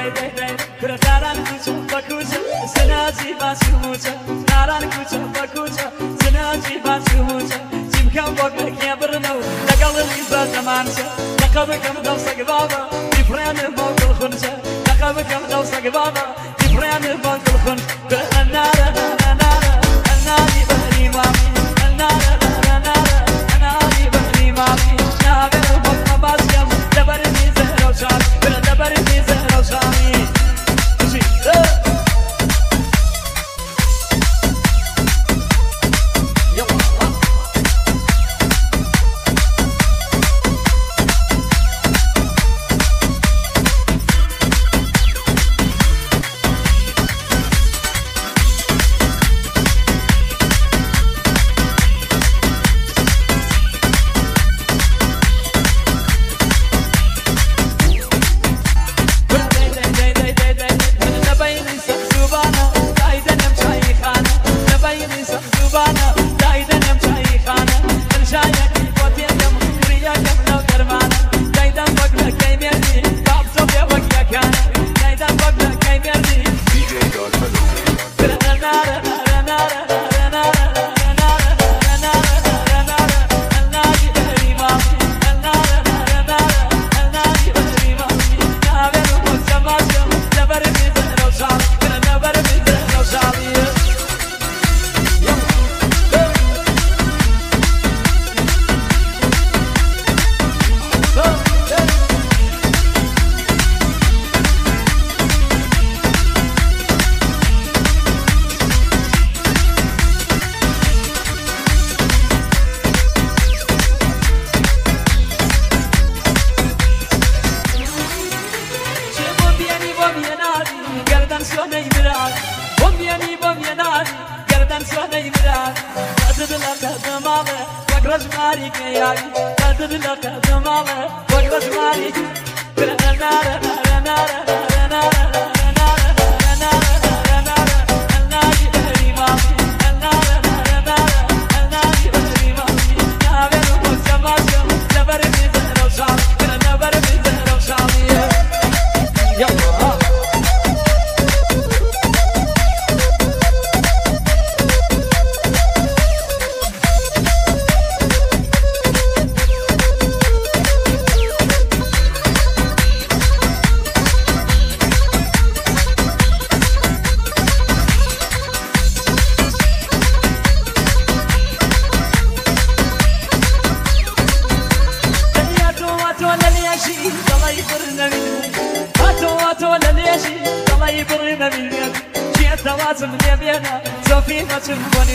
كرداران كوچه بکوچه سنازی باسموچه ناران كوچه بکوچه سنازی باسموچه جیم کم بگه کی برنو لگال لیزا زمانچه لقب کم دوست بابا دیفران باقل خونچه لقب کم دوست بابا دیفران باقل خون ناره ناره ناری بری مامی ناره ناره ناری بری مامی ناره بابا بازم دبر میزه روشان دبر میزه روشانی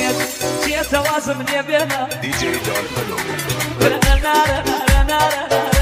DJ Don Hello.